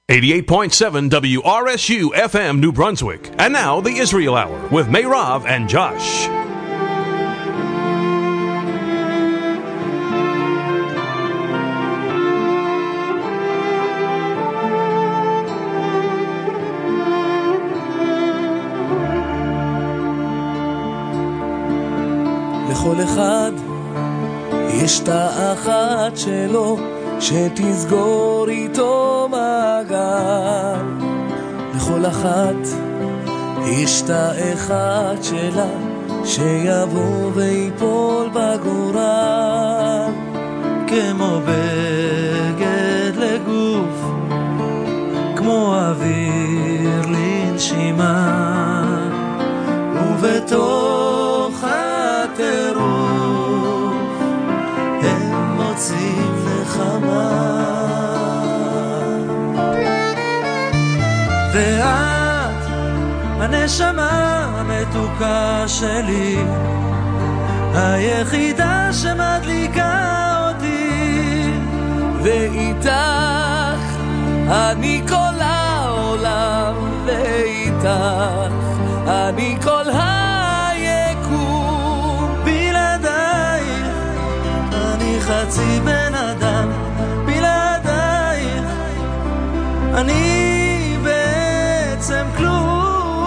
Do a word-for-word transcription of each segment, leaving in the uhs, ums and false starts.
eighty-eight point seven W R S U F M New Brunswick. And now the Israel Hour with Meirav and Josh. לכל אחד יש תא אחת שלו שתסגור איתו מעגל. לכל אחת יש תא אחד שלה שיבוא ויפול בגורל. כמו בגד לגוף, כמו אוויר לנשימה, ובתוך הטירוף הם מוצאים נחמה. ואת הנשמה המתוקה שלי, היחידה שמדליקה אותי, ואיתך אני כל העולם, ואיתך אני כל היקום. בלעדייך אני חצי בן אדם, בלעדייך אני בעצם כלום.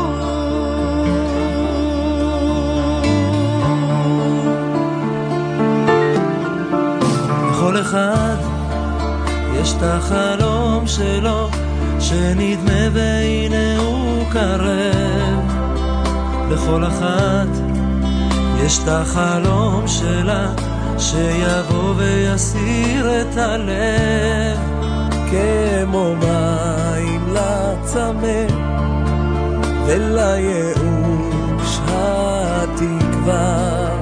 לכל אחד יש את החלום שלו שנדמה והנה הוא קרב. לכל אחת יש את החלום שלה שיבוא ויסיר את הלב. כמו מים לצמא ולייאוש התקווה,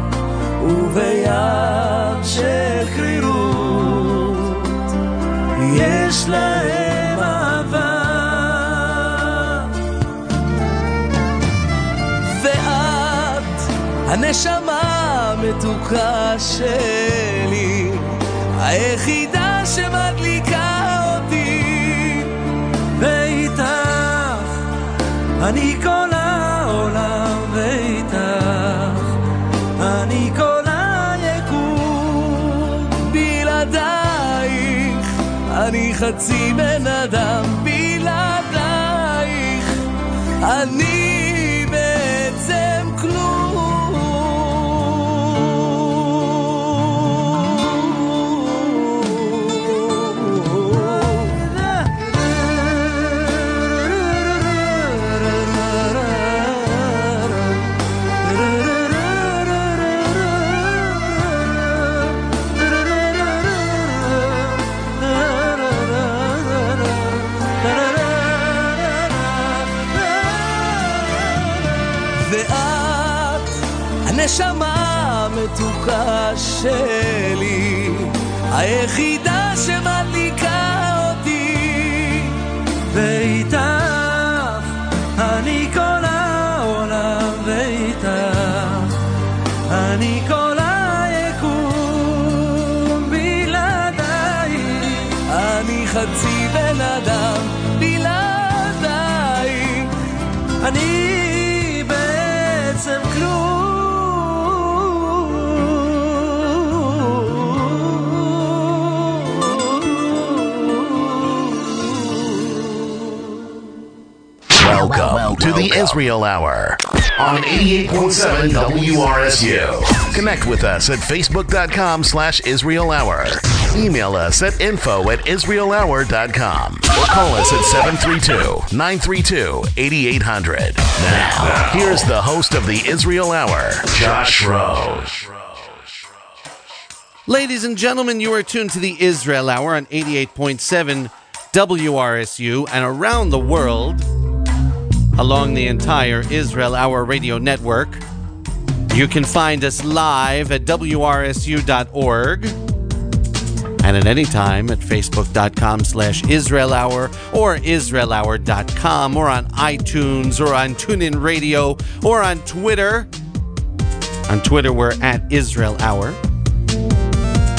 ובים של קרירות יש להם אהבה. ואת הנשמה המתוקה שלי, היחידה שמדליקה אותי, ואיתך אני כל העולם, ואיתך אני כל היקום. בלעדייך אני חצי בן אדם, בלעדייך אני בעצם כלום. הנשמה המתוקה שלי, היחידה שמדליקה אותי, ואיתך אני כל העולם, ואיתך אני כל היקום. בלעדייך אני חצי בן אדם, בלעדייך אני בעצם כלום. Welcome to the Israel Hour on eighty-eight point seven W R S U. Connect with us at facebook.com slash Israel Hour. Email us at info at israel hour dot com or call us at seven three two, nine three two, eight eight zero zero. Now, here's the host of the Israel Hour, Josh Rowe. Ladies and gentlemen, you are tuned to the Israel Hour on eighty-eight point seven W R S U and around the world along the entire Israel Hour radio network. You can find us live at W R S U dot org and at any time at facebook.com slash Israel Hour or Israel Hour dot com or on iTunes or on TuneIn Radio or on Twitter. On Twitter, we're at Israel Hour.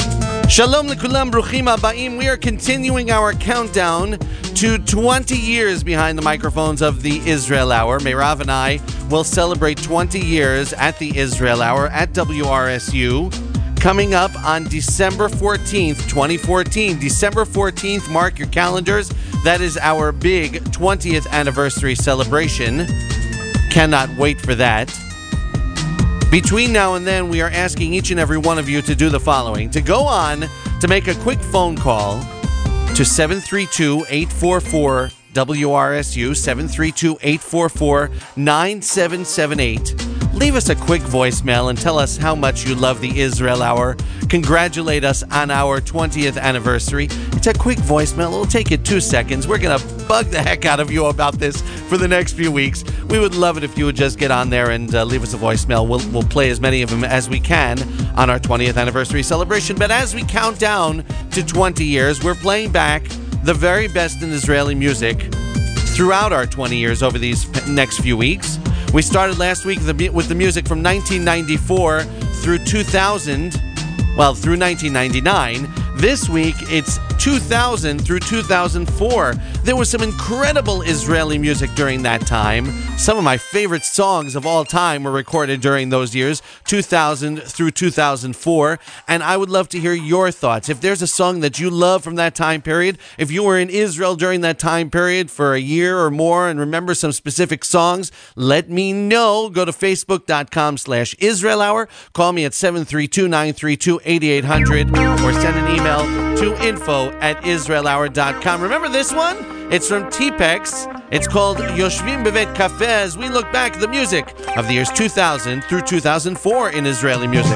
Shalom lekulam, bruchim habayim. We are continuing our countdown to twenty years behind the microphones of the Israel Hour. Meirav and I will celebrate twenty years at the Israel Hour at W R S U. Coming up on December fourteenth, twenty fourteen. December fourteenth, mark your calendars. That is our big twentieth anniversary celebration. Cannot wait for that. Between now and then, we are asking each and every one of you to do the following. To go on to make a quick phone call to seven three two, eight four four, W R S U, seven three two, eight four four, nine seven seven eight. Leave us a quick voicemail and tell us how much you love the Israel Hour. Congratulate us on our twentieth anniversary. It's a quick voicemail. It'll take you two seconds. We're going to bug the heck out of you about this for the next few weeks. We would love it if you would just get on there and uh, leave us a voicemail. We'll, we'll play as many of them as we can on our twentieth anniversary celebration. But as we count down to twenty years, we're playing back the very best in Israeli music throughout our twenty years over these next few weeks. We started last week with the music from nineteen ninety-four through two thousand, well, through nineteen ninety-nine. This week, it's two thousand through two thousand four. There was some incredible Israeli music during that time. Some of my favorite songs of all time were recorded during those years, two thousand through two thousand four, and I would love to hear your thoughts. If there's a song that you love from that time period, if you were in Israel during that time period for a year or more and remember some specific songs, let me know. Go to facebook.com slash Israel Hour. Call me at seven three two, nine three two, eight eight hundred or send an email to info at israel hour dot com. Remember this one? It's from T-Pex. It's called Yoshvim Bevet Café as we look back at the music of the years two thousand through two thousand four in Israeli music.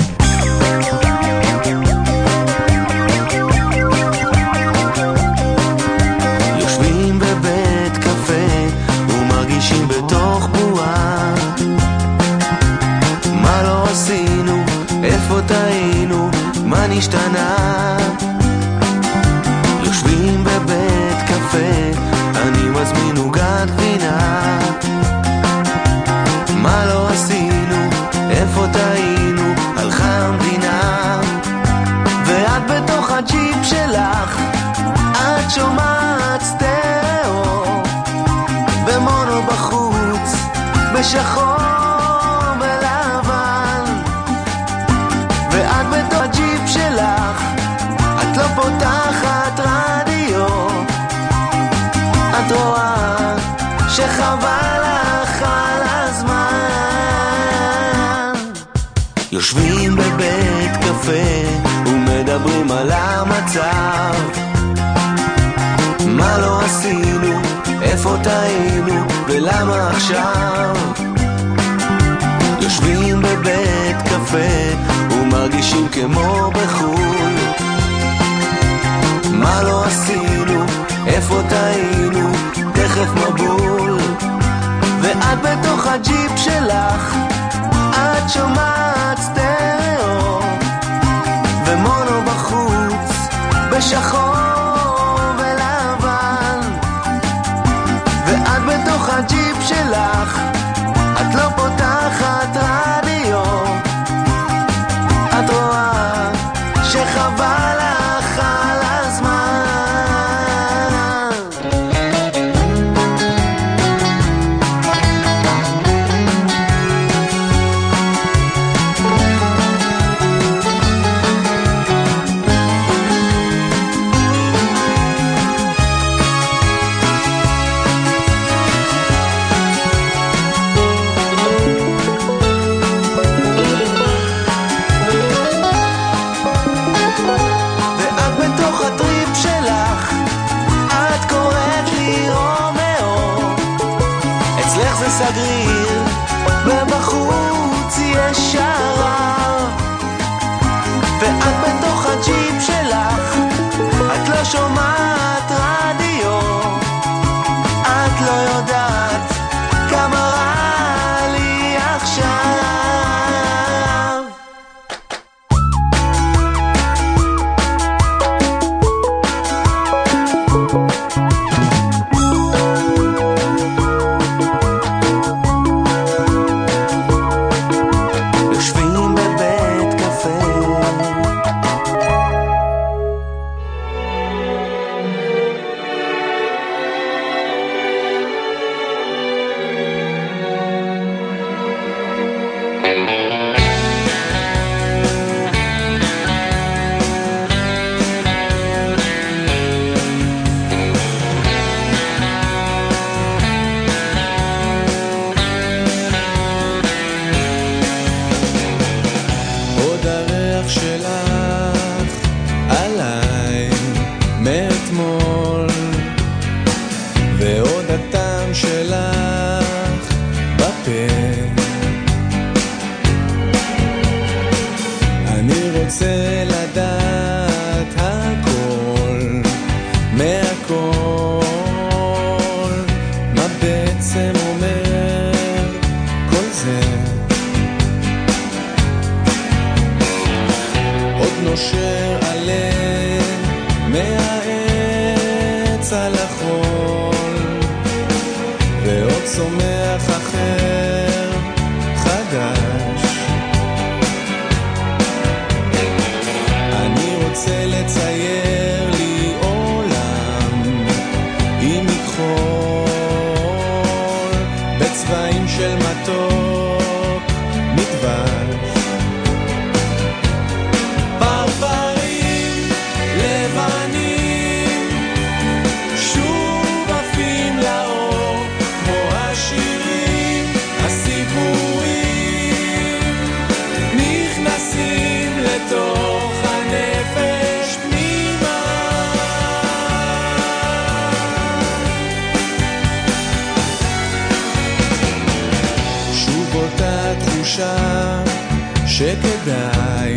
יושבים בבית קפה ומרגישים בתוך בועה מה לא עשינו, איפה טעינו, מה נשתנה יושבים בבית קפה אני מזמין עוגת גבינה מה לא עשינו, איפה טעינו, הלכה המדינה ואת בתוך הג'יפ שלך את שומעת סטריאו במונו בחוץ בשחור ולבן ואת בתוך הג'יפ שלך את לא פותחת רדיו את רואה שחבל לך על הזמן יושבים בבית קפה ומדברים על המצב מה לא עשינו, איפה טעינו ולמה עכשיו יושבים בבית קפה ומרגישים כמו בחול מה לא עשינו, איפה טעינו, תכף מבול ואת בתוך הג'יפ שלך את שומעת סטריאו ומונו בחוץ בשחור ולבן ואת בתוך הג'יפ שלך את לא פותחת רדיו את רואה שחבל לך על הזמן סגריר ובחוץ יש שרב ואת בתוך הג'יפ שלך את לא שומעת רדיו את לא יודעת כמה רע לי עכשיו צומח אחר חדש. אני רוצה לצייר לי עולם עם מכחול בצבעים של מתוק מדבש. פרפרים לבנים שוב עפים לאור כמו השירים הסיפורים נכנסים לתוך הנפש פנימה. שוב אותה תחושה שכדאי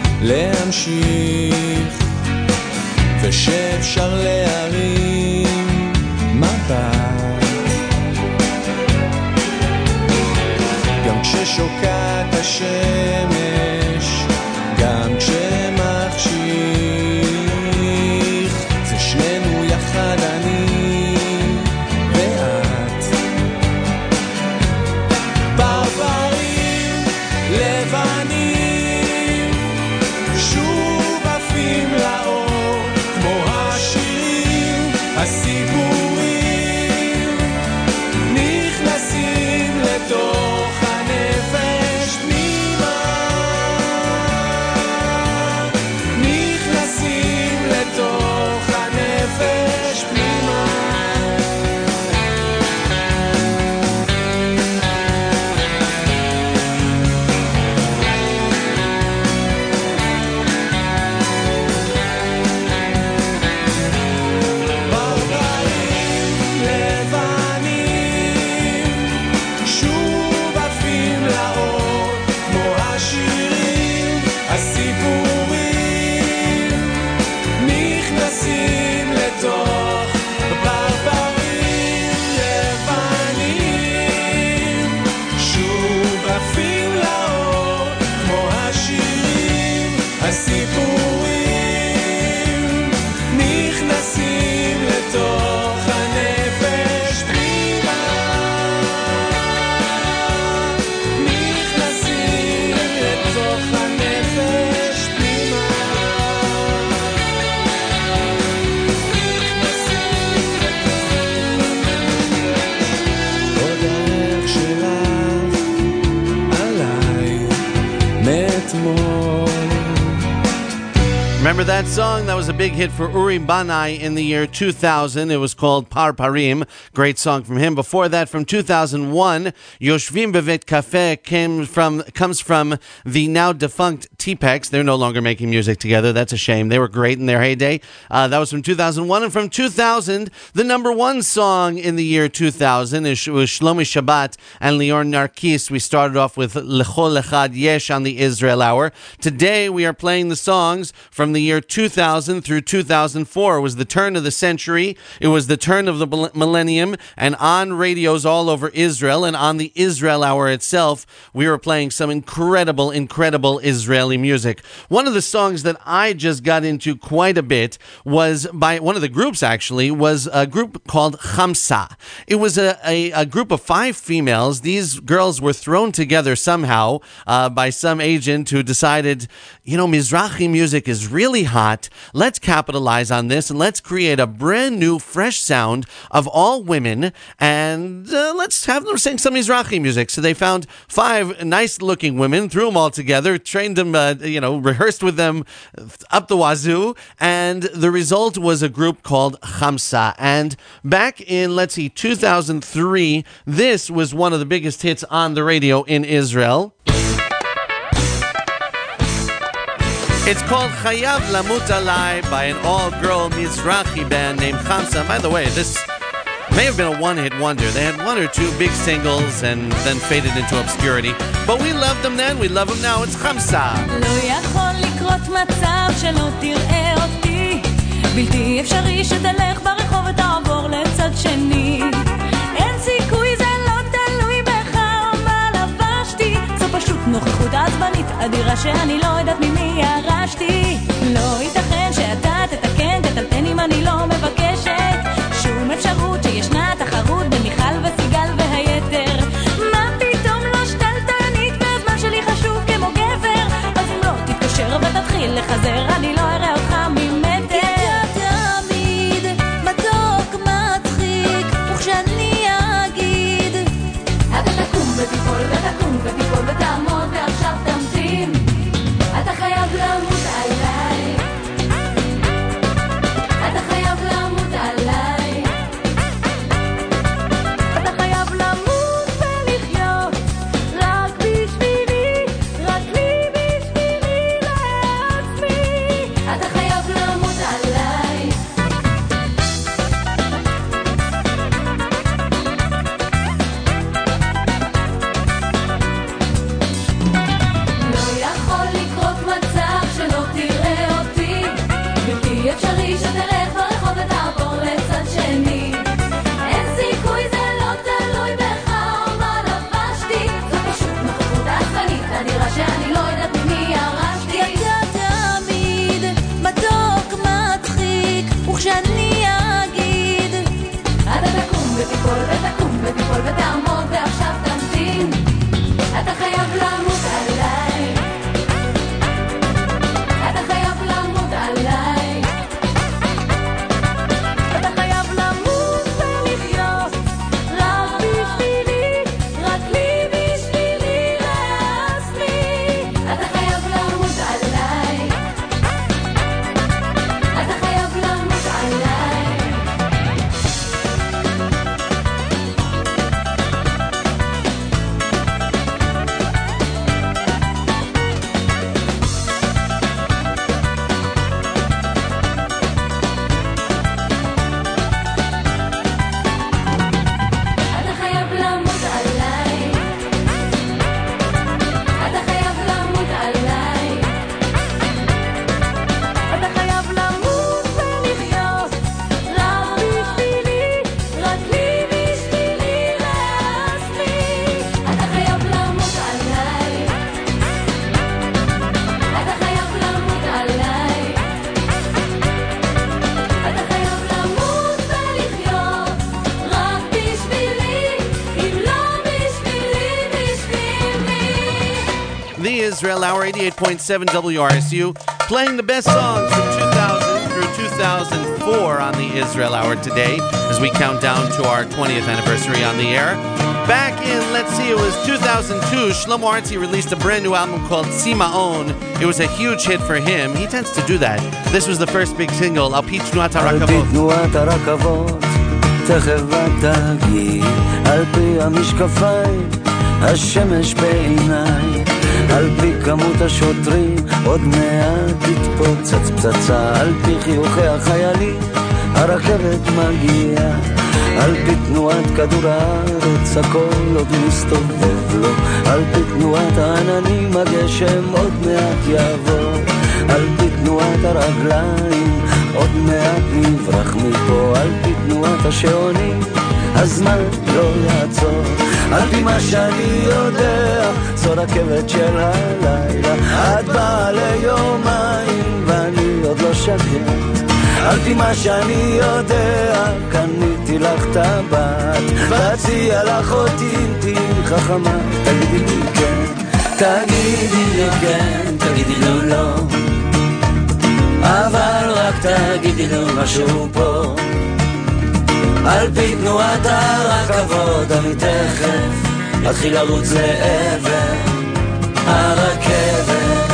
להמשיך ושאפשר להרים מבט גם כששוקעת השמש, גם כשמחשיך. זה שנינו יחד, אני ואת. פרפרים לבנים שוב עפים לאור כמו השירים הסיפורים נכנסים לתוך הנפש פנימה. נכנסים לתוך הנפש פנימה. פרפרים לבנים שוב עפים לאור כמו השירים הסיפורים נכנסים לתוך. פרפרים לבנים שוב עפים לאור כמו השירים הסיפורים נכנסים לתוך הנפש פנימה. נכנסים לתוך הנפש פנימה. עוד הערך שלך עליי מאתמול. Remember that song? That was a big hit for Uri Banai in the year two thousand. It was called Parparim. Great song from him. Before that, from two thousand one, Yoshvim Bevet Cafe came from, comes from the now defunct T-Pex. They're no longer making music together. That's a shame. They were great in their heyday. Uh, that was from two thousand one. And from two thousand, the number one song in the year two thousand is, was Shlomi Shabbat and Lior Narkis. We started off with Lechol Echad Yesh on the Israel Hour. Today, we are playing the songs from the year two thousand through two thousand four. It was the turn of the century. It was the turn of the millennium. And on radios all over Israel and on the Israel Hour itself, we were playing some incredible, incredible Israeli music. One of the songs that I just got into quite a bit was by one of the groups, actually, was a group called Khamsa. It was a, a, a group of five females. These girls were thrown together somehow uh, by some agent who decided, you know, Mizrahi music is really hot. Let's capitalize on this and let's create a brand new, fresh sound of all women and uh, let's have them sing some Mizrahi music. So they found five nice-looking women, threw them all together, trained them, uh, you know, rehearsed with them up the wazoo, and the result was a group called Khamsa. And back in, let's see, two thousand three, this was one of the biggest hits on the radio in Israel. It's called Chayav Lamut Alai by an all-girl Mizrahi band named Khamsa. By the way, this may have been a one-hit wonder. They had one or two big singles and then faded into obscurity. But we loved them then, we love them now. It's Khamsa. לא יכול לקרות מצב שלא תראה אותי, בלתי אפשרי שתלך ברחוב ותעבור לצד שני. אין סיכוי, זה לא תלוי בך או מה לבשתי, זו פשוט נוכחות עצבנית אדירה שאני לא יודעת ממי ירשתי. לא ייתכן שאתה תתקן, תטלטן אם אני לא מבקשת שום אפשרות שישנה תחרות בין מיכל וסיגל והי ותיפול ותקום ותיפול ותעמוד ועכשיו תמתין אתה חייב לעמוד עליי אתה חייב לעמוד עליי אתה חייב למות ולחיות רק בשבילי רק לי בשבילי לעצמי אתה חייב לעמוד עליי אתה חייב לעמוד עליי אתה חייב לעמוד עליי אתה חייב לעמוד עליי אתה חייב למות ולחיות רק בשבילי רק לי בשבילי לעצמי אתה חייב לעמוד עליי אתה חייב לעמוד עליי אתה חייב למות ולחיות רק בשבילי אם לא בשבילי בשבילי The Israel Hour, eighty-eight point seven W R S U, playing the best songs from two thousand through two thousand four on the Israel Hour today as we count down to our twentieth anniversary on the air. Back in, let's see, it was two thousand two, Shlomo Artzi released a brand new album called Simaon. It was a huge hit for him. He tends to do that. This was the first big single, Al Pi Tnuat על פי HaRakavot. תנועת הרכבות, תכף תגיעי, על פי המשקפיים, השמש בעיניי, על פי כמות השוטרים, עוד מעט תתפוצץ פצצה, על פי חיוכי החיילים, הרכבת מגיעה, על פי תנועת כדור הארץ, הכל עוד מסתובב לו, על פי תנועת העננים, הגשם עוד מעט יעבור, על פי תנועת הרגליים, עוד מעט נברח מפה, על פי תנועת השעונים, הזמן לא יעצור, על פי מה שאני יודע, זו רכבת של הלילה, את באה ליומיים ואני עוד לא שקט, על פי מה שאני יודע, קניתי לך טבעת, והציע לך אותי אם תהי חכמה, תגידי לי כן, תגידי לי כן, תגידי לו לא, אבל רק תגידי לו משהו פה, על פי תנועת הרכבות אני תכף אתחיל לרוץ לעבר הרכבת,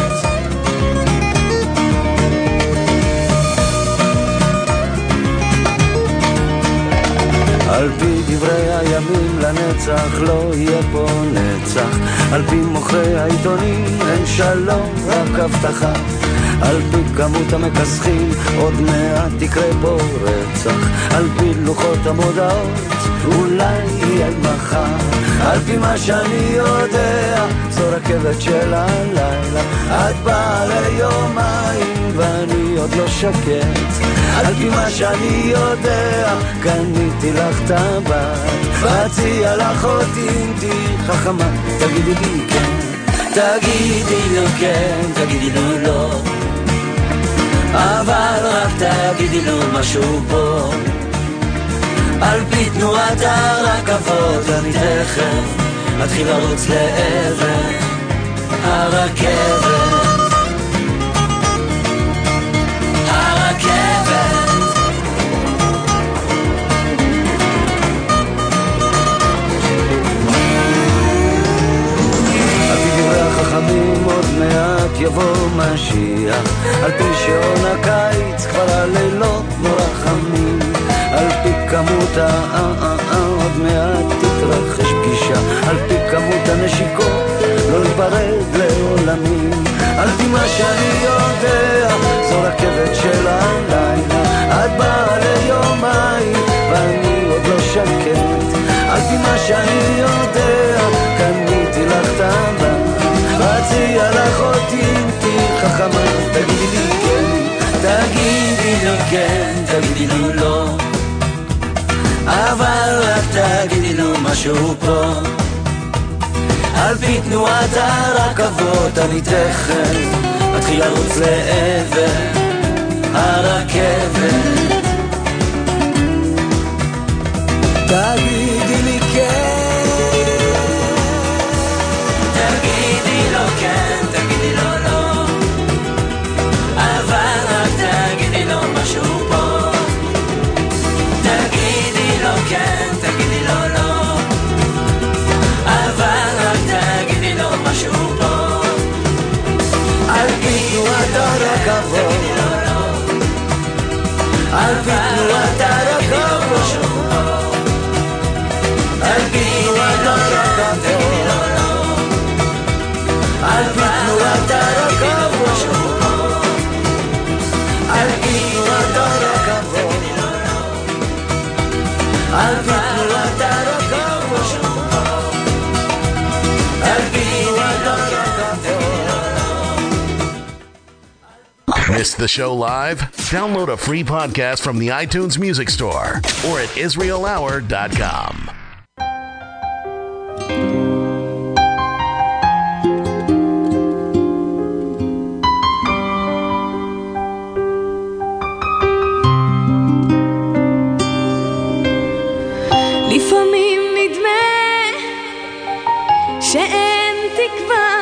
על פי דברי הימים לנצח לא יהיה פה נצח, על פי מוכרי העיתונים אין שלום רק הבטחה, על פי כמות המכסחים עוד מעט תקרה פה רצח, על פי לוחות המודעות אולי יהיה מחר, על פי מה שאני יודע זו רכבת של הלילה, את באה ליומיים ואני עוד לא שקט, על פי מה שאני יודע קניתי לך טבעת, והציע לך אותי אם תהי חכמה, תגידי לי כן, תגידי לו כן, תגידי לו לא, אבל רק תגידי לו משהו פה, על פי תנועת הרכבות אני תכף אתחיל לרוץ לעבר הרכבת, הרכבת, על פי דברי החכמים עוד מעט יבוא משיח, על פי שעון הקיץ כבר הלילות נורא חמים, על פי כמות ה-אה-אה-אה עוד מעט תתרחש פגישה, על פי כמות הנשיקות לא ניפרד לעולמים, על פי מה שאני יודע זו רכבת של הלילה, את באה ליומיים ואני עוד לא שקט, על פי מה שאני יודע קניתי לך טבעת, והציע לך אותי אם תהי חכמה, תגידי לי כן, תגידי לו כן, תגידי לו לא, אבל רק תגידי לו משהו פה, על פי תנועת הרכבות אני תכף אתחיל לרוץ לעבר הרכבת, תגידי לי כן. תגידי לו כן, תגידי לו לא, אבל רק תגידי לו משהו פה. תגידי לו כן, תגידי לו לא, אבל רק תגידי לו משהו פה. על פי תנועת הרכבות, על פי תנועת הרכבות, על פי תנועת הרכבות, על פי תנועת הרכבות, על פי תנועת הרכבות, על פי תנועת הרכבות, על פי תנועת הרכבות. Missed the show live? Download a free podcast from the iTunes Music Store or at Israel Hour dot com. לפעמים נדמה שאין תקווה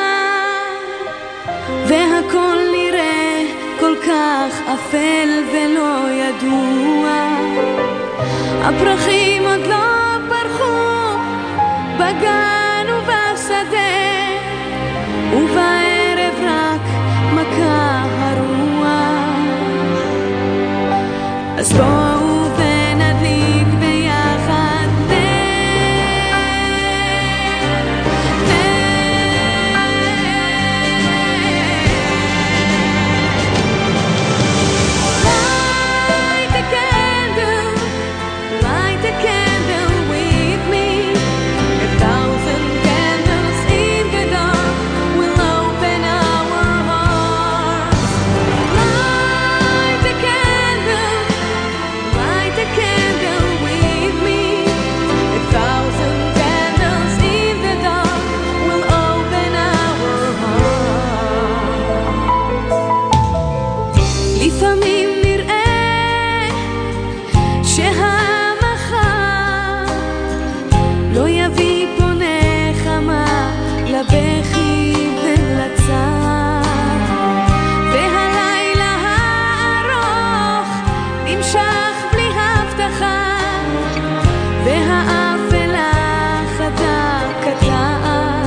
והכל נראה כל כך אפל ולא ידוע. הפרחים עוד לא פרחו בגן ובשדה, ובערב רק מכה הרוח. אז בואו ונדליק ביחד נר, נר. Light a candle, light a candle with me. A thousand candles in the dark will open our hearts. Light a candle, light a candle with me. A thousand candles in the dark will open our hearts. לפעמים נראה שהמחר לא יביא פה נחמה לבכי ולצער, והלילה הארוך נמשך בלי הבטחה, והאפלה חדה קטנה.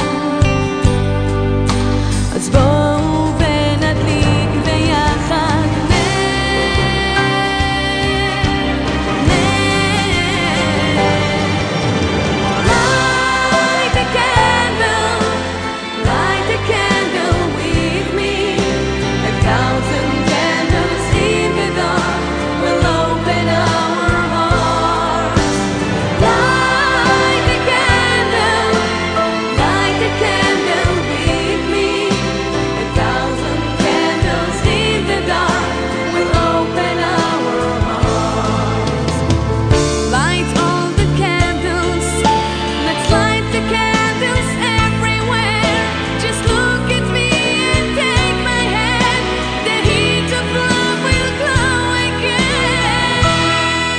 אז בואו ונדליק ביחד נר, נר. Light a candle, light a candle with me. A thousand candles in the dark will open our hearts. Light a candle, light a candle with me. A thousand candles in the dark will open our hearts. Light all the candles, let's light the candles everywhere. Just look at me and take my hand. The heat of love will glow again.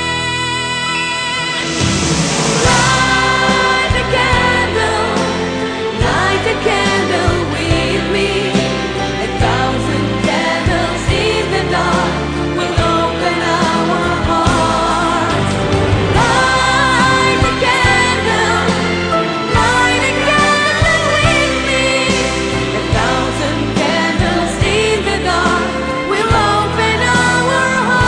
Light a candle, light a candle with me. A thousand candles in the dark will open our hearts. Light a candle, light a candle with me. A thousand candles in the dark will open our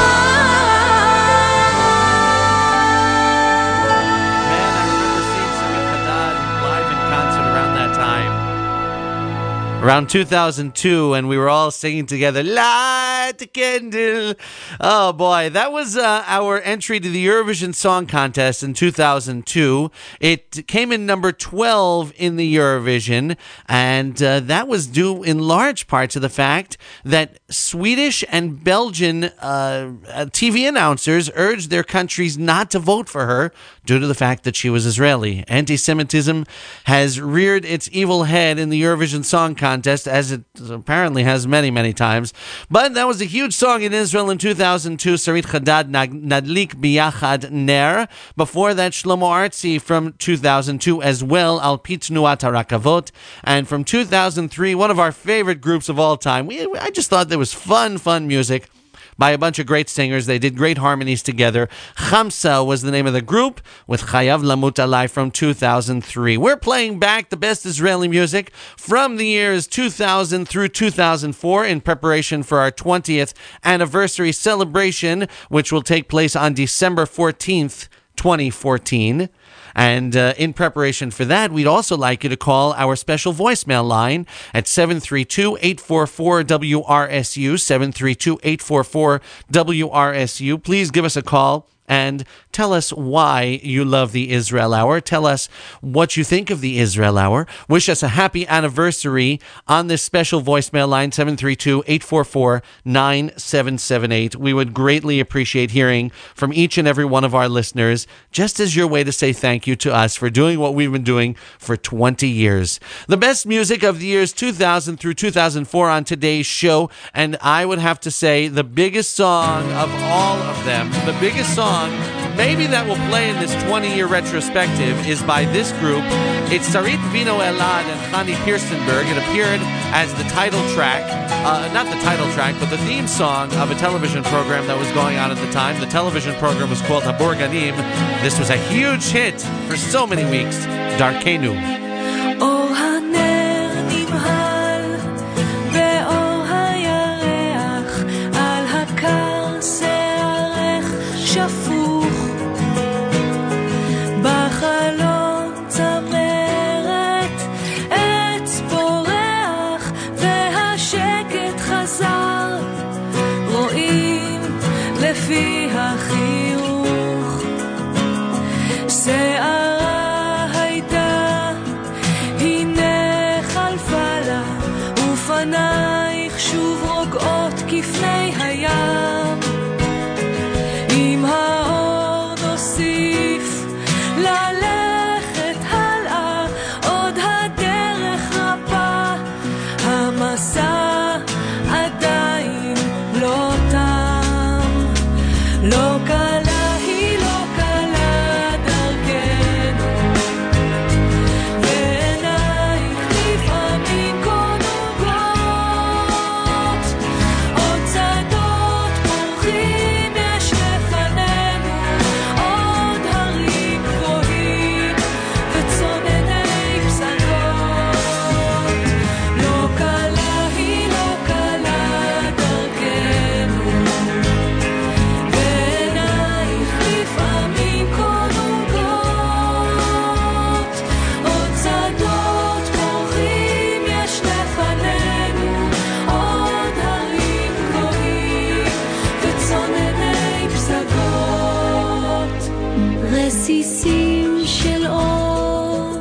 hearts. Man, I remember seeing Samir Haddad live in concert around that time. Around two thousand two, and we were all singing together, Light the Candle. Oh boy, that was uh, our entry to the Eurovision Song Contest in two thousand two. It came in number twelve in the Eurovision, and uh, that was due in large part to the fact that Swedish and Belgian uh, uh, T V announcers urged their countries not to vote for her due to the fact that she was Israeli. Anti-Semitism has reared its evil head in the Eurovision Song Contest contest, as it apparently has many, many times. But that was a huge song in Israel in two thousand two, Sarit Chadad, Nadlik Biyachad Ner. Before that, Shlomo Artzi from two thousand two as well, Al Pi Tnuat HaRakavot. And from two thousand three, one of our favorite groups of all time. We, I just thought there was fun, fun music by a bunch of great singers. They did great harmonies together. Chamsa was the name of the group, with Chayav Lamut Alai from two thousand three. We're playing back the best Israeli music from the years two thousand through two thousand four in preparation for our twentieth anniversary celebration, which will take place on December fourteenth, twenty fourteen. And uh, in preparation for that, we'd also like you to call our special voicemail line at seven three two, eight four four, W R S U, seven three two, eight four four, W R S U. Please give us a call and tell us why you love the Israel Hour. Tell us what you think of the Israel Hour. Wish us a happy anniversary on this special voicemail line, seven three two, eight four four, nine seven seven eight. We would greatly appreciate hearing from each and every one of our listeners, just as your way to say thank you to us for doing what we've been doing for twenty years. The best music of the years two thousand through two thousand four on today's show, and I would have to say the biggest song of all of them, the biggest song maybe that will play in this twenty-year retrospective is by this group. It's Sarit Vino Elad and Chani Kirstenberg. It appeared as the title track, uh, not the title track, but the theme song of a television program that was going on at the time. The television program was called Habor Ganim. This was a huge hit for so many weeks, Darkenu. אור הנר נמהל באור הירח על הקר שערך שפוך בחלום צמרת עץ פורח והשקט חזר רואים לפי החיוך שערה הייתה הנה חלפה לה ופנייך שוב רוגעות כפני הים עם האור נוסיף ללכת הלאה עוד הדרך רבה המסע עדיין לא תם לא קלה היא לא קלה דרכנו ועינייך לפעמים קונוגות עוד צעדות פורחים יש לפנינו עוד הרים גבוהים וצונני פסגות לא קלה היא לא קלה דרכנו ועינייך לפעמים קונוגות עוד צעדות פורחים יש לפנינו עוד הרים גבוהים וצונני פסגות רסיסים של אור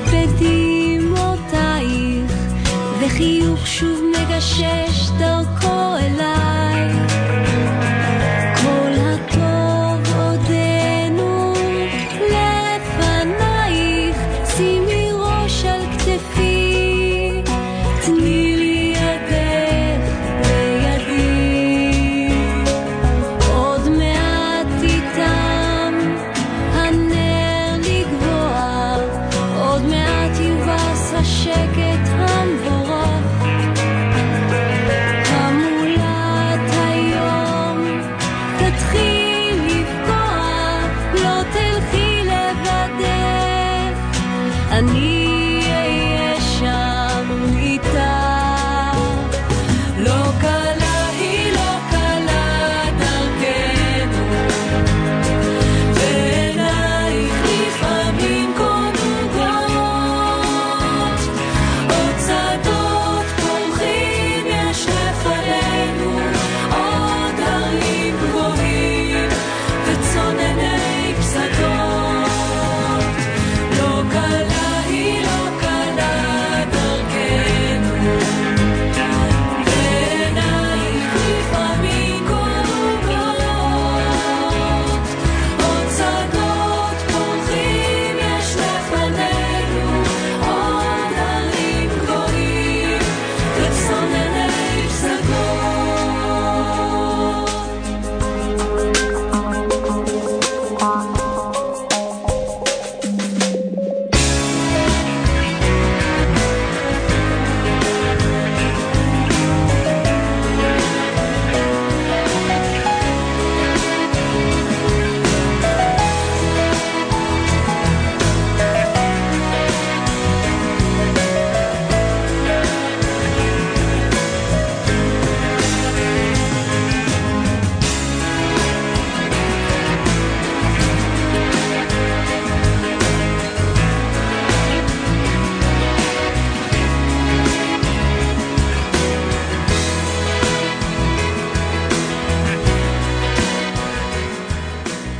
בדמעותייך וחיוך שוב מגשש דרכו אליי כל הטוב עודנו לפנייך שימי ראש על כתפי תני לי ידך לידי עוד מעט איתם הנר לגבוה עוד מעט יובס השקט המבורך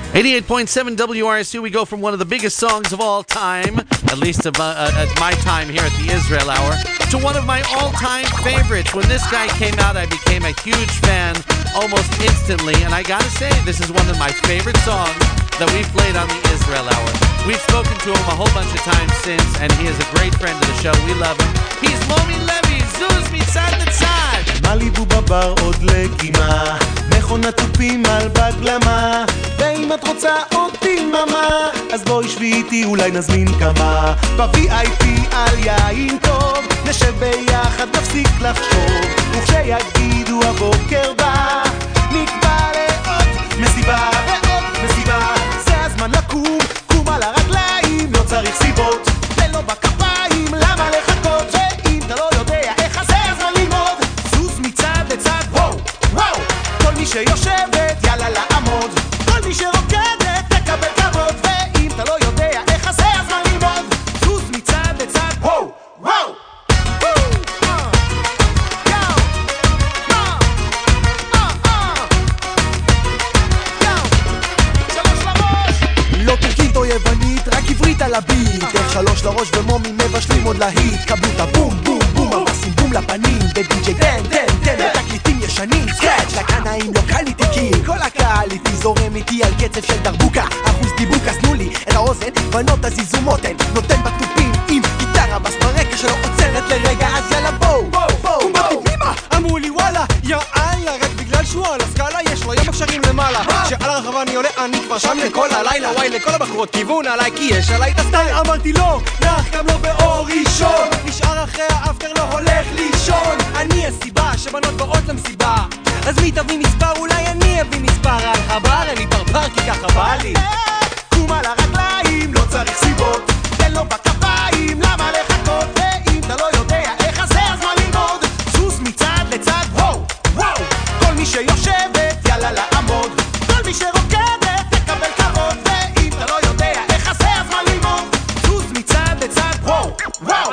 eighty-eight point seven W R S U, we go from one of the biggest songs of all time, at least of, uh, uh, at my time here at the Israel Hour, to one of my all-time favorites. When this guy came out, I became a huge fan almost instantly, and I gotta say, this is one of my favorite songs that we've played on the Israel Hour. We've spoken to him a whole bunch of times since, and he is a great friend of the show. We love him. He's Momi Levy, זוז מצד לצד. מליבו בבר עוד לגימה, מכונת תופים על בגלמה, ואם את רוצה עוד דממה, אז בואי שבי איתי, אולי נזמין כמה. ב-וי איי פי על יין טוב, נשב ביחד, נפסיק לחשוב, וכשיגידו הבוקר בא, נקבע לעוד מסיבה ועוד מסיבה. זה הזמן לקום, קום על הרגליים, לא צריך סיבות, ללא בכפיים, למה לחכות? ואם אתה לא יודע איך, אז זה הזמן ללמוד. זוז מצד לצד, וואו, וואו, כל מי שיושבת, יאללה לעמוד, כל מי שרוקדת, תקבל כבוד. ואם אתה לא יודע איך, אז זה הזמן ללמוד. זוז מצד לצד, וואו, וואו. יוונית, רק עברית על הביט, איך שלוש לראש ומומי מבשלים עוד להיט, קבלו את הבום בום בום, המסים בום לפנים, ודי-ג'יי דן דן דן, ותקליטים ישנים, סקרץ' לקנאים לא קל לי תיקים, כל הקהל איתי זורם איתי על קצב של דרבוקה, אחוז דיבוק, אז תנו לי את האוזן, בנות הזיזו מותן, נותן בתופים עם גיטרה בס ברקע שלא עוצרת לרגע, אז יאללה בואו, בואו, בואו, בואו, פנימה, אמרו לי וואלה, יאללה, רק בגלל שהוא על הסקאלה יש לו ים אפשרים למעלה, שעל הרחבה אני עולה, אני כבר שם לכל הלילה, וואי לכל הבחורות כיוון עליי, כי יש עליי את הסטייל. אמרתי לא, נח גם לא באור ראשון, נשאר אחרי האפטר לא הולך לישון, אני הסיבה שבנות באות למסיבה, אז מי תביא מספר? אולי אני אביא מספר, על חבר אני פרפר כי ככה בא לי. קום על הרגליים, לא צריך סיבות, תן לו בכפיים, למה לחכות? ואם אתה לא יודע איך, אז זה הזמן ללמוד. זוז מצד לצד, וואו, וואו, כל מי שיושבת, יאללה לעמוד, כל מי שרוקדת, תקבל כבוד. ואם אתה לא יודע איך, אז זה הזמן ללמוד. זוז מצד לצד, וואו, וואו.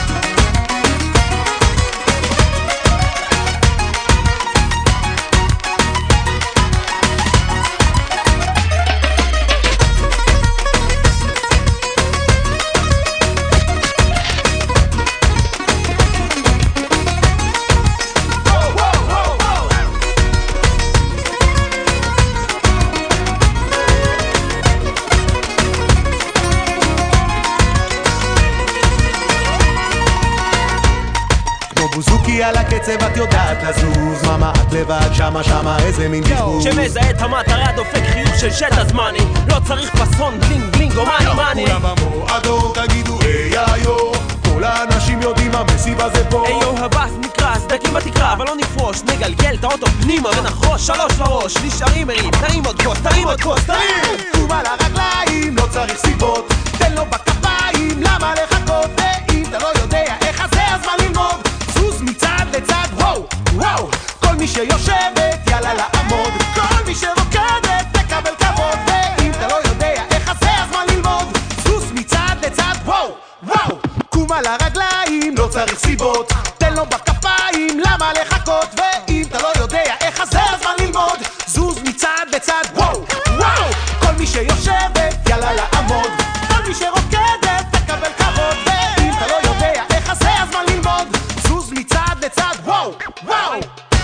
בוזוקי על הקצב את יודעת לזוז, מאמה את לבד שמה שמה איזה מין בזבוז, שמזהה את המטרה דופק חיוך של שטע זמני, לא צריך פסון בלינג בלינג או מאני מאני. כולם במועדון תגידו איי איו, כל האנשים יודעים המסיבה זה פה. איי יו הבאס נקרא סדקים בתקרה, אבל לא נפרוש, נגלגל את האוטו פנימה ונחרוש שלוש לראש, נשארים מרים, תרים עוד כוס, תרים עוד כוס, תרים. קום על הרגליים, לא צריך סיבות, תן לו בכפיים, למה לחכות? ואם אתה לא יודע איך, אז זה הזמן ללמוד. זוז מצד לצד, וואו, וואו, כל מי שיושבת, יאללה לעמוד, כל מי שרוקדת, תקבל כבוד. ואם אתה לא יודע איך, אז זה הזמן ללמוד. זוז מצד לצד, וואו, וואו, קום על הרגליים, לא צריך סיבות, תן לו בכפיים, למה לחכות? ואם אתה לא יודע איך, אז זה הזמן ללמוד. זוז מצד לצד, וואו, וואו, כל מי שיושבת, יאללה לעמוד, כל מי שרוקדת, תקבל כבוד. ואם אתה לא יודע איך, אז זה הזמן ללמוד. זוז מצד לצד, וואו, וואו.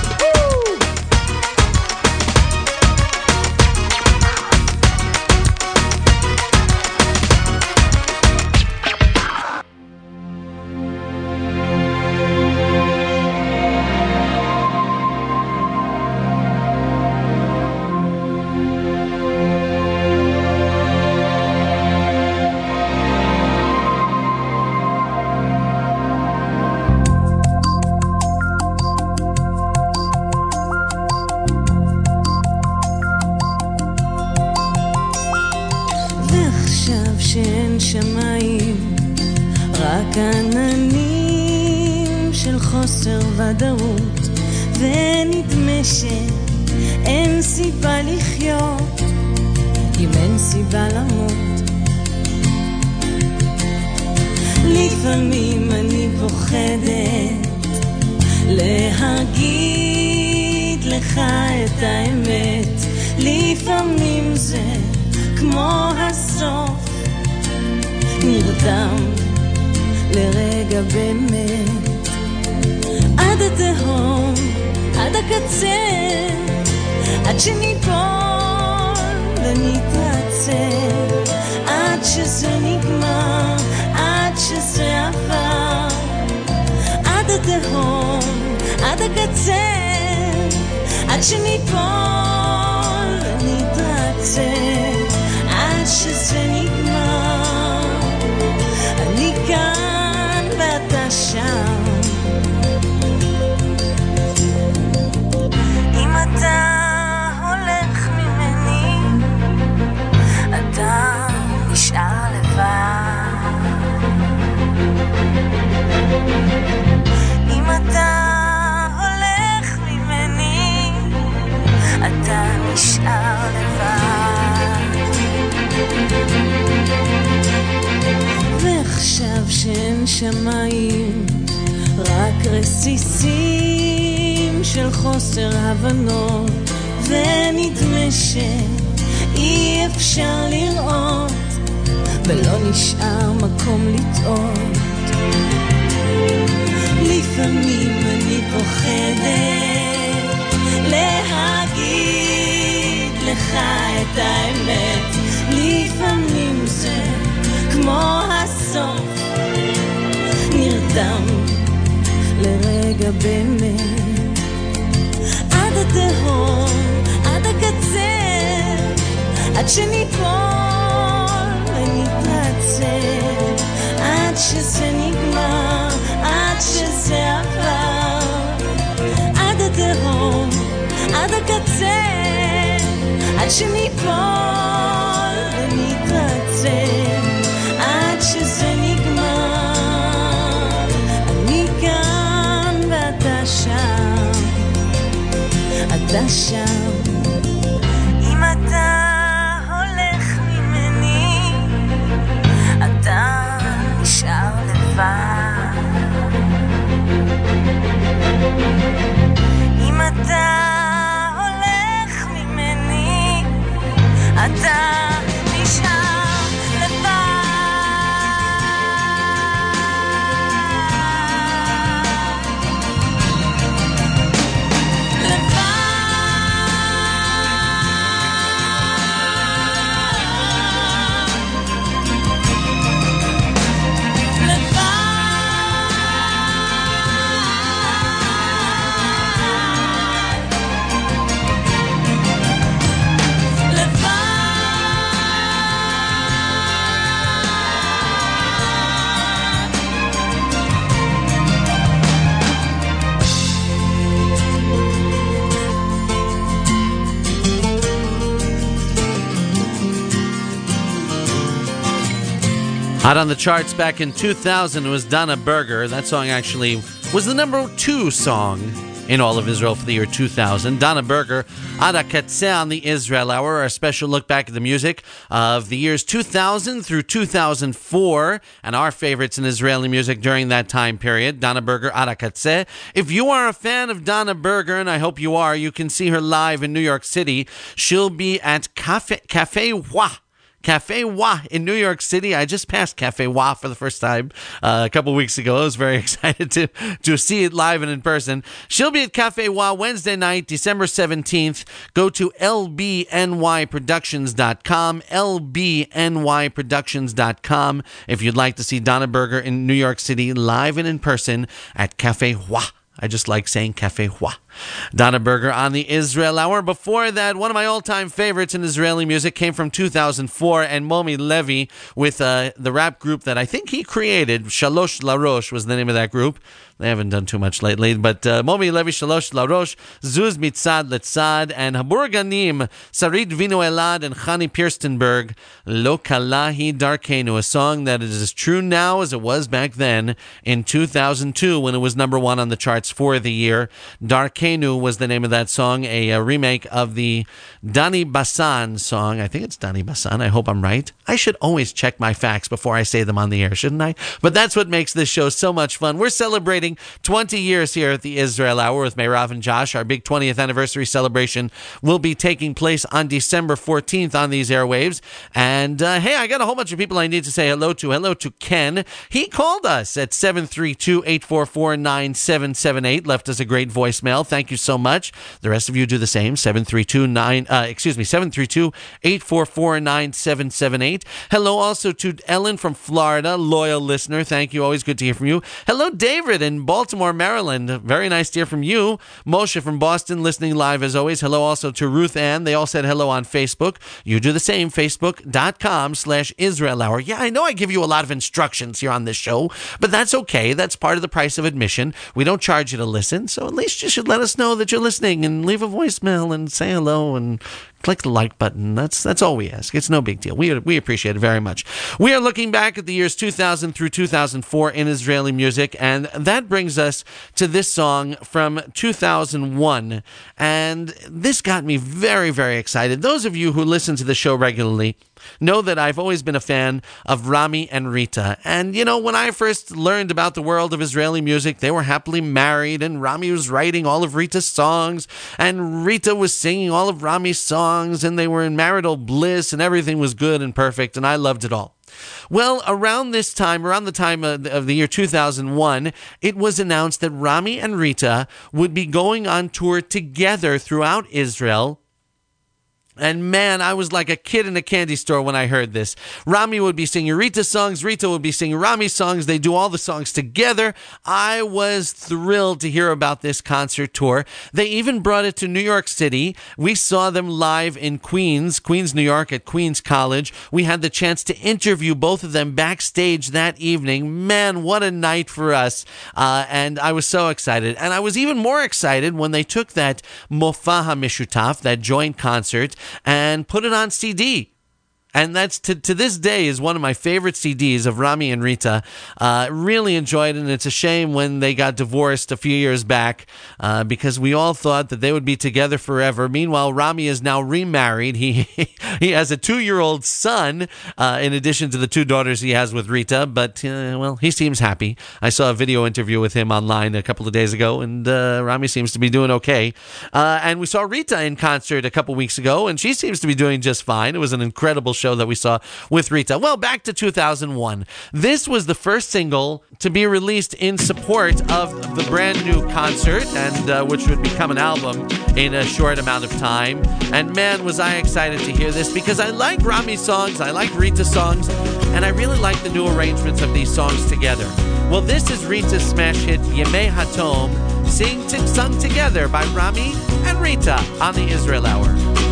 שאין שמיים, רק עננים של חוסר ודאות, ונדמה שאין סיבה לחיות אם אין סיבה למות. לפעמים אני פוחדת להגיד לך את האמת, לפעמים זה כמו הסוף, נרדם לרגע באמת, עד התהום, עד הקצה, עד שניפול ונתרצה, עד שזה נגמר, עד שזה עבר, עד התהום, עד הקצה, עד שניפול ונתרצה, עד שזה נגמר. אני כאן ואתה שם, אם אתה הולך ממני אתה נשאר לבד, אם אתה הולך ממני אתה נשאר לבד. ועכשיו שאין שמיים, רק רסיסים של חוסר הבנות, ונדמה שאי אפשר לראות, ולא נשאר מקום לטעות. לפעמים אני פוחדת להגיד לך את האמת, לפעמים זה כמו הסוף, נרדם לרגע באמת, עד התהום, עד הקצה, עד שניפול ונתרצה, עד שזה נגמר, עד שזה עבר, עד התהום, עד הקצה, עד שניפול ונתרצה, עד שזה נגמר. אני כאן ואתה שם, אתה שם. אם אתה הולך ממני אתה נשאר לבד, אם אתה הולך ממני אתה נשאר לבד. Hot on the charts back in two thousand was Donna Berger. That song actually was the number two song in all of Israel for the year two thousand. Donna Berger, Ada Katzeh on the Israel Hour, our special look back at the music of the years two thousand through two thousand four, and our favorites in Israeli music during that time period. Donna Berger, Ada Katzeh. If you are a fan of Donna Berger, and I hope you are, you can see her live in New York City. She'll be at Cafe, Cafe Wah. Cafe Wah in New York City. I just passed Cafe Wah for the first time uh, a couple weeks ago. I was very excited to, to see it live and in person. She'll be at Cafe Wah Wednesday night, December seventeenth. Go to L B N Y productions dot com, L B N Y productions dot com, if you'd like to see Donna Berger in New York City live and in person at Cafe Wah. I just like saying Cafe Wah. Donna Berger on the Israel Hour. Before that, one of my all-time favorites in Israeli music came from two thousand four, and Momi Levy with uh, the rap group that I think he created. Shalosh Larosh was the name of that group. They haven't done too much lately, but uh, Momi Levy, Shalosh Larosh, Zuz Mitzad Letzad, and Habur Ganim, Sarit Vino Elad, and Chani Pirstenberg, Lo Kalahi Darkenu, a song that is as true now as it was back then in two thousand two when it was number one on the charts for the year. Darkenu Dilokenu was the name of that song, a, a remake of the Dani Bassan song. I think it's Dani Bassan. I hope I'm right. I should always check my facts before I say them on the air, shouldn't I? But that's what makes this show so much fun. We're celebrating twenty years here at the Israel Hour with Meirav and Josh. Our big twentieth anniversary celebration will be taking place on December fourteenth on these airwaves. And uh, hey, I got a whole bunch of people I need to say hello to. Hello to Ken. He called us at seven three two, eight four four, nine seven seven eight. Left us a great voicemail. Thank you so much. The rest of you do the same. seven three two nine uh, excuse me, seven three two, eight four four, nine seven seven eight. Hello also to Ellen from Florida, loyal listener. Thank you. Always good to hear from you. Hello, David in Baltimore, Maryland. Very nice to hear from you. Moshe from Boston, listening live as always. Hello also to Ruth Ann. They all said hello on Facebook. You do the same. Facebook.com slash Israel Hour. Yeah, I know I give you a lot of instructions here on this show, but that's okay. That's part of the price of admission. We don't charge you to listen, so at least you should let us know that you're listening and leave a voicemail and say hello and click the like button. That's that's all we ask. It's no big deal. We we appreciate it very much. We are looking back at the years two thousand through two thousand four in Israeli music, and that brings us to this song from two thousand one. And this got me very, very excited. Those of you who listen to the show regularly know that I've always been a fan of Rami and Rita. And, you know, when I first learned about the world of Israeli music, they were happily married, and Rami was writing all of Rita's songs, and Rita was singing all of Rami's songs, and they were in marital bliss, and everything was good and perfect, and I loved it all. Well, around this time, around the time of, of the year two thousand one, it was announced that Rami and Rita would be going on tour together throughout Israel. And man, I was like a kid in a candy store when I heard this. Rami would be singing Rita's songs, Rita would be singing Rami's songs. They do all the songs together. I was thrilled to hear about this concert tour. They even brought it to New York City. We saw them live in Queens, Queens, New York at Queens College. We had the chance to interview both of them backstage that evening. Man, what a night for us. Uh, and I was so excited. And I was even more excited when they took that Mofa HaMeshutaf, that joint concert, and put it on C D. And that's, to, to this day, is one of my favorite C Ds of Rami and Rita. Uh, really enjoyed it, and it's a shame when they got divorced a few years back uh, because we all thought that they would be together forever. Meanwhile, Rami is now remarried. He he has a two-year-old son uh, in addition to the two daughters he has with Rita, but, uh, well, he seems happy. I saw a video interview with him online a couple of days ago, and uh, Rami seems to be doing okay. Uh, and we saw Rita in concert a couple weeks ago, and she seems to be doing just fine. It was an incredible show that we saw with Rita. Well, back to two thousand one. This was the first single to be released in support of the brand new concert, and uh, which would become an album in a short amount of time. And man, was I excited to hear this, because I like Rami's songs, I like Rita's songs, and I really like the new arrangements of these songs together. Well, this is Rita's smash hit Yemei Hatom, sing t- sung together by Rami and Rita on the Israel Hour.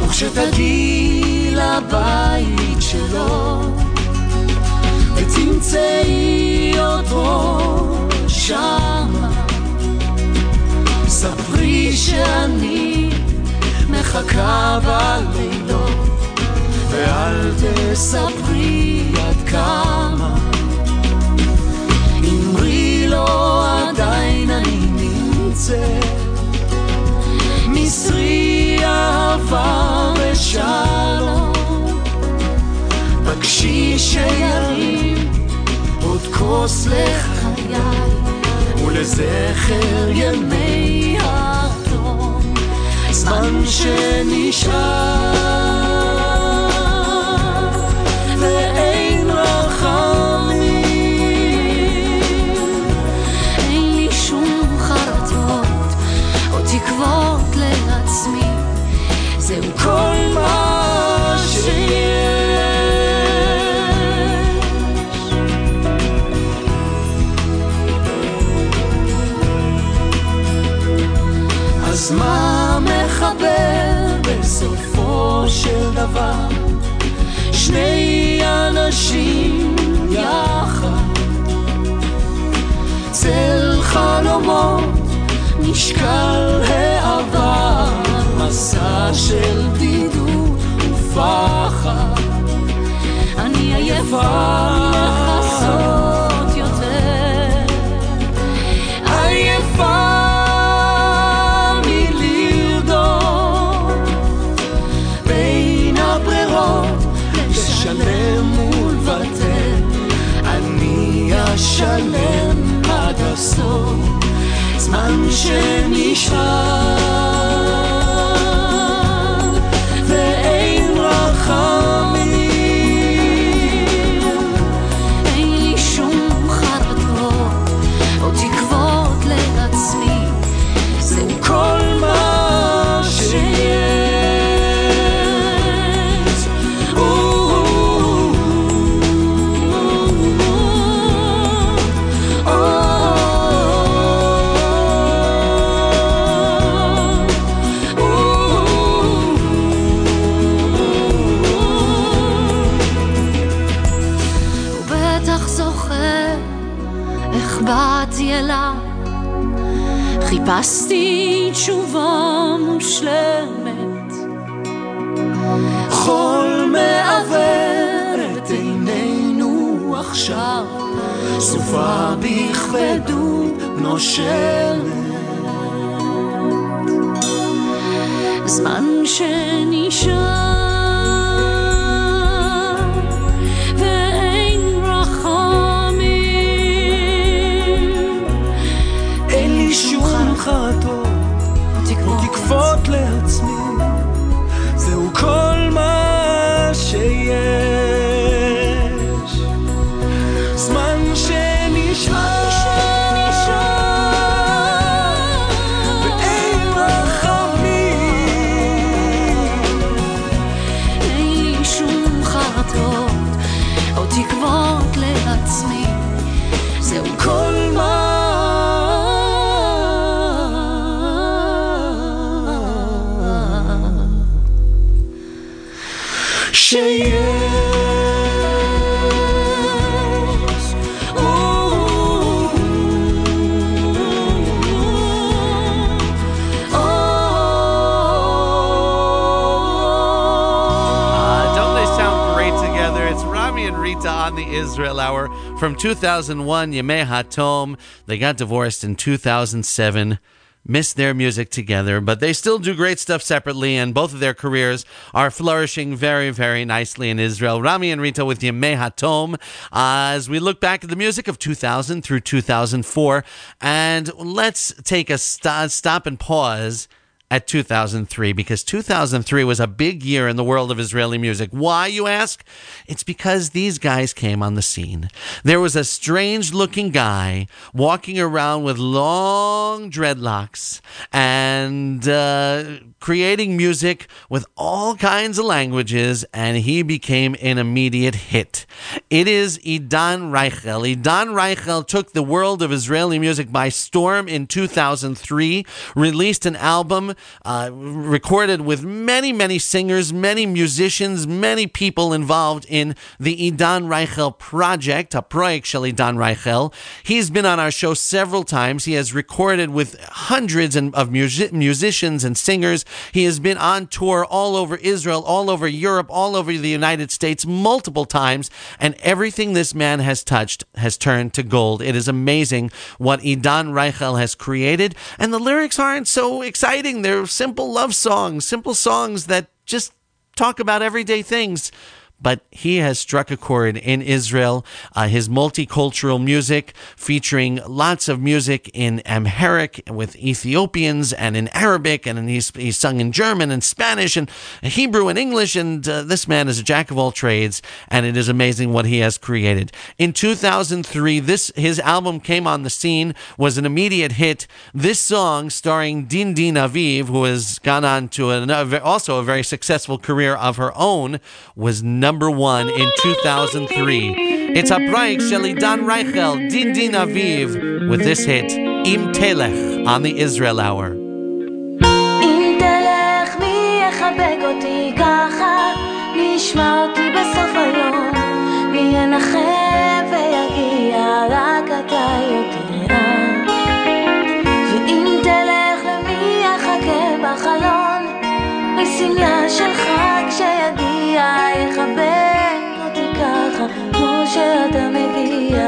וכשתגיעי לבית שלו ותמצאי אותו שמה, ספרי שאני מחכה בלילות, ואל תספרי עד כמה, אמרי לו עדיין אני נמצאת, מסרי אהבה ושלום, בקשי שירים עוד כוס לחיי ולזכר ימי האדום, זמן שנשאר ואין רחמים, אין לי שום חרטות או תקוות לעצמי, זהו כל מה שיש. אז מה מחבר בסופו של דבר שני אנשים יחד, צל חלומות נשקל העבר, מסע של בדידות ופחד, אני עייפה לחסות יותר, עייפה מלחפש שלם עד הסוף, זמן שנשאר ואין רחמים, אין לי שום חרדות או תקוות לעצמי, זהו כל מה שיש. באתי אליו, חיפשתי תשובה מושלמת, חול מעבר את עינינו עכשיו, סופה בכבדות נושמת, זמן שנשאר חרטות תקוות לעצמי, זהו כל מה שיש, זמן שנשאר ואין רחמים, אין לי שום חרטות או תקוות לעצמי, זהו כל מה שיש. On the Israel Hour from two thousand one, Yemei Hatom. They got divorced in two thousand seven. Missed their music together, but they still do great stuff separately, and both of their careers are flourishing very, very nicely in Israel. Rami and Rita with Yemei Hatom. Uh, as we look back at the music of two thousand through two thousand four, and let's take a st- stop and pause at two thousand three, because two thousand three was a big year in the world of Israeli music. Why, you ask? It's because these guys came on the scene. There was a strange-looking guy walking around with long dreadlocks and uh, creating music with all kinds of languages, and he became an immediate hit. It is Idan Reichel. Idan Reichel took the world of Israeli music by storm in two thousand three, released an album Uh, recorded with many, many singers, many musicians, many people involved in the Idan Reichel project, a project shel Idan Reichel. He's been on our show several times. He has recorded with hundreds of music- musicians and singers. He has been on tour all over Israel, all over Europe, all over the United States multiple times, and everything this man has touched has turned to gold. It is amazing what Idan Reichel has created, and the lyrics aren't so exciting. They're simple love songs, simple songs that just talk about everyday things. But he has struck a chord in Israel. Uh, his multicultural music, featuring lots of music in Amharic with Ethiopians and in Arabic, and he's, he's sung in German and Spanish and Hebrew and English, and uh, this man is a jack of all trades, and it is amazing what he has created. In two thousand three, this his album came on the scene, was an immediate hit. This song, starring Din Din Aviv, who has gone on to an, also a very successful career of her own, was number Number one in two thousand three. It's a project shel Idan Reichel, Din Din Aviv, with this hit, Im Telech, on the Israel Hour. Im Telech, mi yechabek oti kacha, mi yishma oti besaf hayom, mi yenachem veyagia rak ata yotea. Ve'im telech lemi yachake bachalon, בסמלה של חג שיגיע, יחבק אותי ככה כמו שאתה מגיע.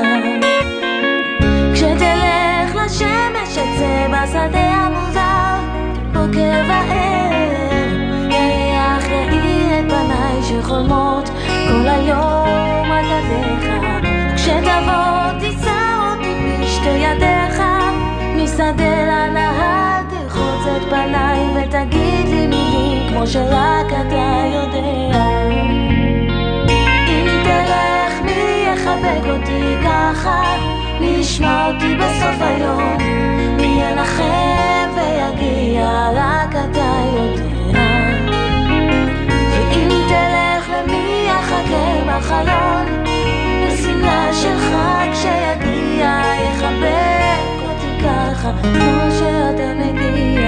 כשתלך לשמש יצא בשדה המוזר, בוקר וערב יריח יאיר את פניי שחולמות כל היום על ידיך. כשתבוא תישא בשדה לנהל תרחוץ את פניי ותגיד לי מילים כמו שרק אתה יודע. אם תלך מי יחבק אותי ככה, מי ישמע אותי בסוף היום, מי ינחם ויגיע, רק אתה יודע. ואם תלך למי יחכה בחלון, בסמלה שלך כשיגיע, יחבק אותי ככה כמו שאתה מגיע.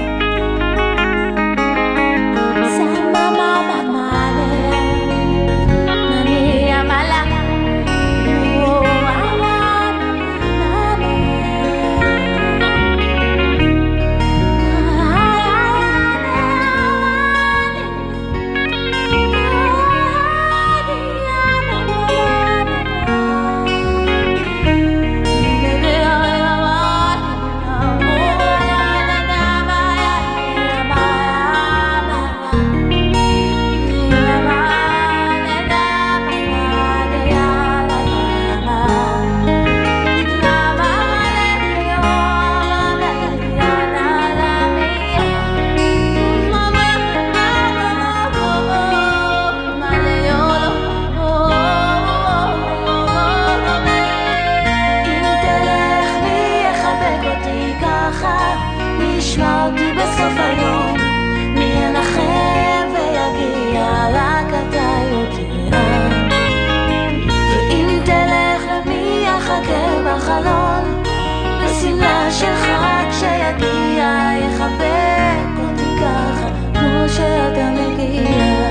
סמה מה מה נני המלה בחלון, בשמלה שלך כשיגיע, יחבק אותי ככה כמו שאתה מגיע.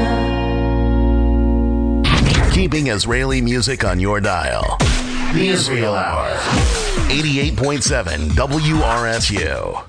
Keeping Israeli music on your dial. The Israel Hour. eighty-eight point seven W R S U.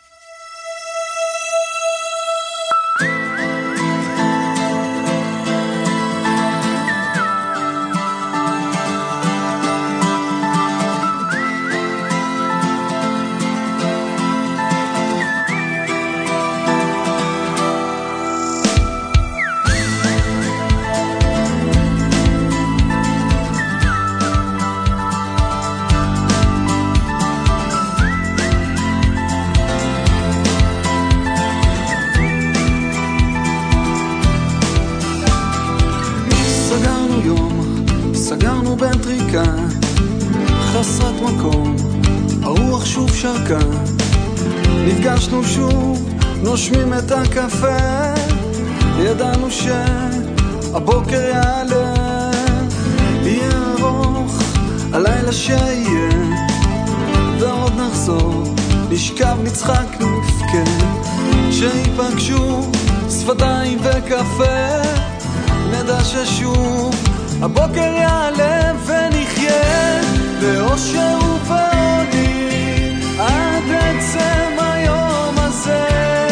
חסרת מקום, הרוח שוב שרקה, נפגשנו שוב, נושמים את הקפה, ידענו שהבוקר יעלה, יהיה ארוך הלילה שיהיה, ועוד נחזור, נשכב נצחק נפקה, שיפגשו שפתיים וקפה, נדע ששוב הבוקר יעלה ונחיה באושר ובעוני עד עצם היום הזה,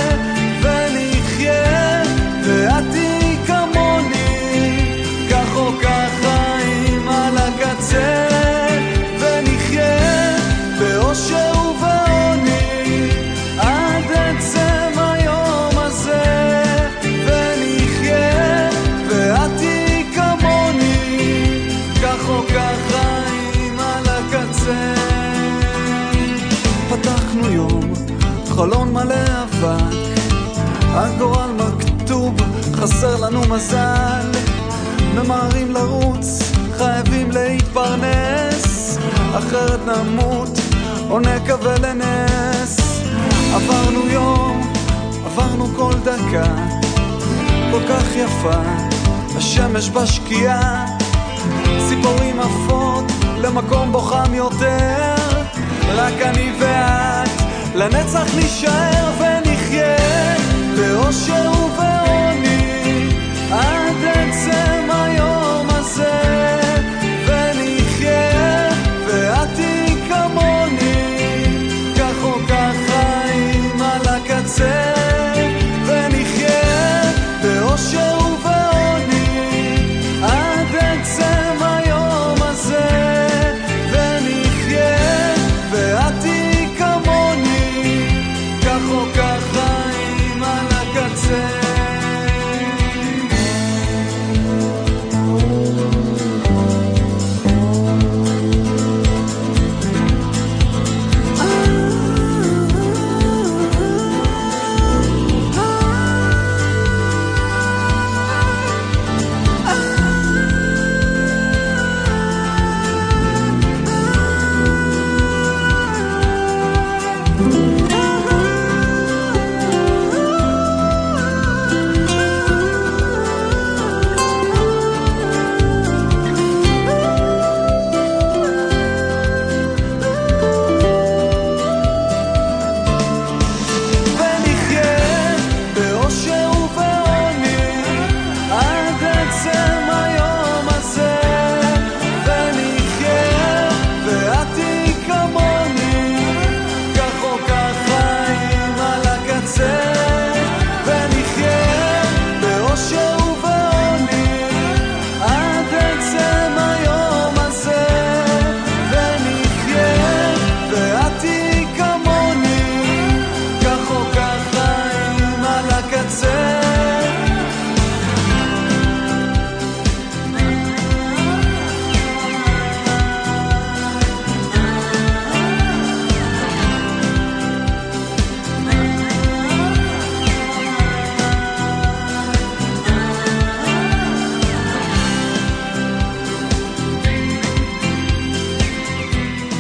ונחיה ואת תהיי כמוני, כך או כך חיים על הקצה, ונחיה באושר ובעוני עד עצם היום הזה, ונחיה ואת תהיי כמוני, כך או כך חיים על הקצה. פתחנו יום, חלון מלא אבק, הגורל מכתוב, חסר לנו מזל, ממהרים לרוץ, חייבים להתפרנס, אחרת נמות או נקווה לנס. עברנו יום, עברנו כל דקה, כל כך יפה, השמש בשקיעה, ציפורים עפות למקום בו חם יותר, רק אני ואת לנצח נשאר ונחיה באושר ובעוני עד עצם היום הזה, ונחיה ואת תהיי כמוני, כך או כך חיים על הקצה, ונחיה באושר ובעוני עד עצם היום הזה, ונחיה ואת תהיי כמוני, כך או כך חיים על הקצה.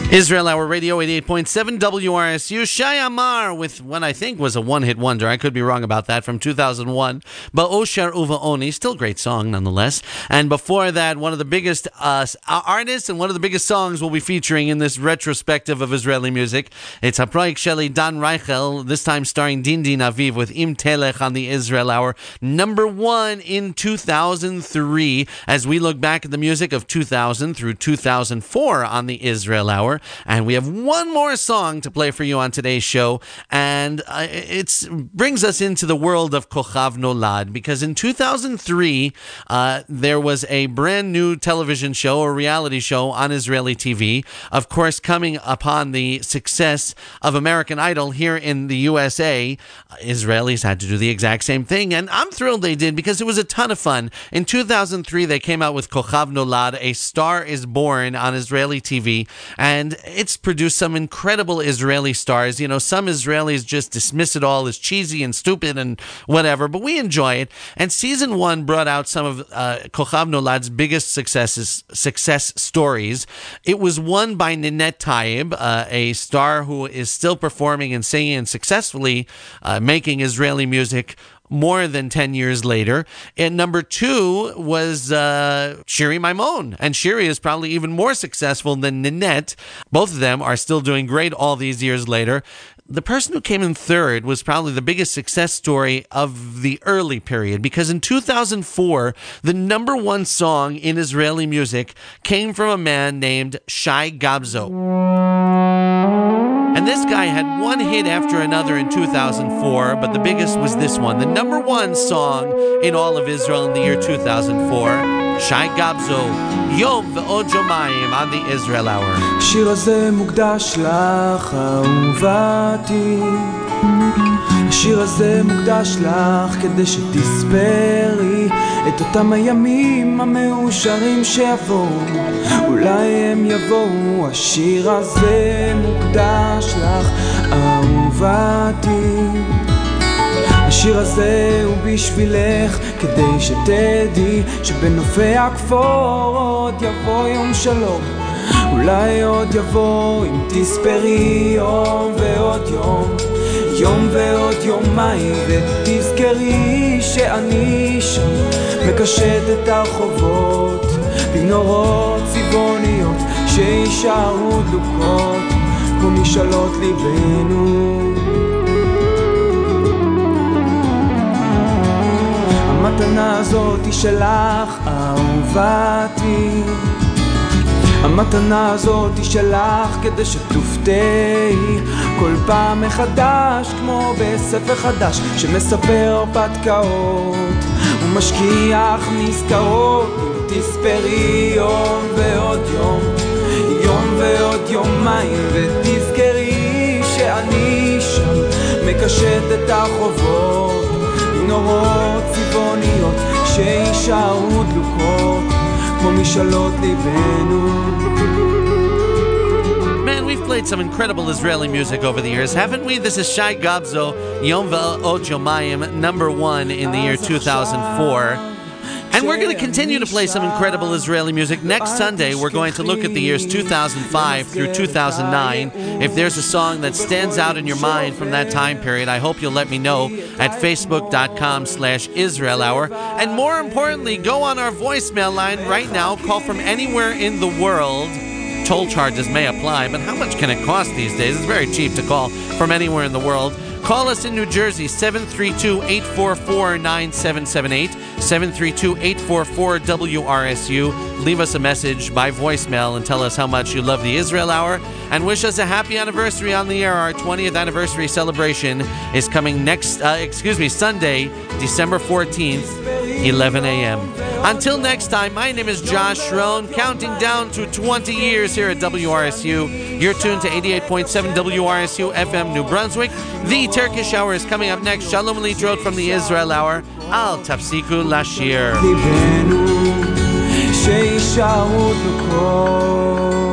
Israel Hour Radio, eighty-eight point seven W R S U. Shai Amar with what I think was a one-hit wonder. I could be wrong about that, from two thousand one. Ba'osher Uva'oni, still a great song nonetheless. And before that, one of the biggest uh, artists and one of the biggest songs we'll be featuring in this retrospective of Israeli music. It's Haproik Sheli Dan Reichel, this time starring Din Din Aviv with Im Telech on the Israel Hour. Number one in two thousand three, as we look back at the music of two thousand through two thousand four on the Israel Hour. And we have one more song to play for you on today's show, and uh, it brings us into the world of Kochav Nolad, because in two thousand three, uh, there was a brand new television show, a reality show on Israeli T V, of course coming upon the success of American Idol here in the U S A. Uh, Israelis had to do the exact same thing, and I'm thrilled they did, because it was a ton of fun. In two thousand three, they came out with Kochav Nolad, A Star is Born on Israeli T V, and it's produced some incredible Israeli stars. You know, some Israelis just dismiss it all as cheesy and stupid and whatever, but we enjoy it. And season one brought out some of uh, Kochav Nolad's biggest successes, success stories. It was won by Ninette Taib, uh, a star who is still performing and singing and successfully uh, making Israeli music more than ten years later. And number two was uh, Shiri Maimon. And Shiri is probably even more successful than Ninette. Both of them are still doing great all these years later. The person who came in third was probably the biggest success story of the early period, because in two thousand four, the number one song in Israeli music came from a man named Shai Gabzo. And this guy had one hit after another in two thousand four, but the biggest was this one. The number one song in all of Israel in the year two thousand four, Shai Gabzo, Yom Ve'od Yomayim on the Israel Hour. השיר הזה מוקדש לך אהובתי, השיר הזה מוקדש לך כדי שתספרי את אותם הימים המאושרים שיבואו, אולי הם יבואו. השיר הזה מוקדש לך אהובתי, השיר הזה הוא בשבילך כדי שתדעי שבנופי הכפור עוד יבוא יום שלום, אולי עוד יבוא אם תספרי יום ועוד יום, יום ועוד יומיים, ותזכרי שאני שם מקשט את הרחובות בנורות צבעוניות שישארו דלוקות כמו משאלות ליבנו. המתנה הזאת היא שלך אהובתי, המתנה הזאת היא שלך כדי שתופתעי כל פעם מחדש, כמו בספר חדש שמספר הרפתקאות ומשכיח נזכרות. אם תספרי יום ועוד יום, יום ועוד יומיים, ותזכרי שאני שם מקשט את הרחובות נורות צבעוניות שישארו דלוקות כמו משאלות ליבנו. Man, we've played some incredible Israeli music over the years, haven't we? This is Shai Gabzo, Yom Ve'od Yomayim, number one in the year two thousand four. And we're going to continue to play some incredible Israeli music. Next Sunday, we're going to look at the years two thousand five through two thousand nine. If there's a song that stands out in your mind from that time period, I hope you'll let me know at facebook.com slash Israel Hour. And more importantly, go on our voicemail line right now. Call from anywhere in the world. Toll charges may apply, but how much can it cost these days? It's very cheap to call from anywhere in the world. Call us in New Jersey, seven three two, eight four four, nine seven seven eight, seven three two, eight four four, W R S U. Leave us a message by voicemail and tell us how much you love the Israel Hour, and wish us a happy anniversary on the air. Our twentieth anniversary celebration is coming next, uh, excuse me, Sunday, December fourteenth, eleven a.m. Until next time, my name is Josh Schroen, counting down to twenty years here at W R S U. You're tuned to eighty-eight point seven W R S U F M New Brunswick. The Turkish Hour is coming up next. Shalom Litrot from the Israel Hour. Al Tafsiku Lashir.